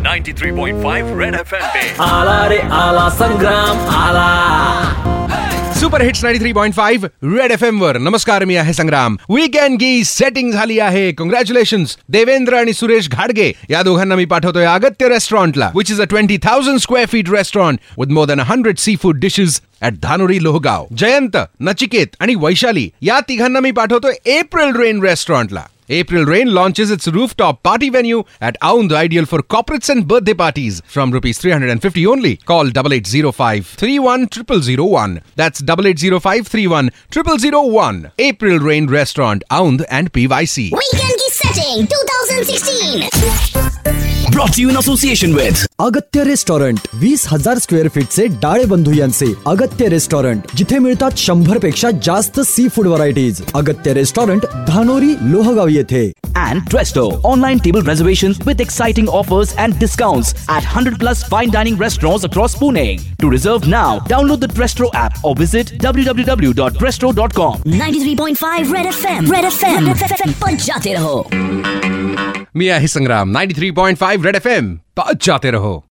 93.5 red FM पे आला रे आला संग्राम आला. सुपर हिट्स 93.5 रेड एफएम वर. नमस्कार, मी आहे संग्राम. वीकेंड की सेटिंग झाली आहे. कॉंग्रॅच्युलेशन्स देवेंद्र आणि सुरेश घाडगे या दोघांना मी पाठवतोय अगत्य रेस्टॉरंटला, which is a 20,000 square feet restaurant with more than 100 sea food dishes at Dhanori Lohgaon. Jayant, Nachiket आणि वैशाली या तिघांना मी पाठवतोय एप्रिल रेन रेस्टॉरंटला. April Rain launches its rooftop party venue at Aund, ideal for corporates and birthday parties from rupees 350 only. Call 8805 31 0001. That's 8805 31 0001. April Rain Restaurant, Aund and PYC. Weekend की setting 2016. Brought to you in association with Agatya restaurant. 20,000 square फीटचे डाळे बंधू यांचे Agatya restaurant, जिथे मिळतात 100 पेक्षा जास्त sea food varieties. Agatya restaurant, Dhanori Lohgaon येथे. and Dresto, online table reservations with exciting offers and discounts at 100+ fine dining restaurants across Pune. To reserve now, download the Dresto app or visit www.dresto.com. 93.5 Red FM. Red FM. बजाते रहो. मी आहे संग्राम. 93.5 red FM. जाते रहो.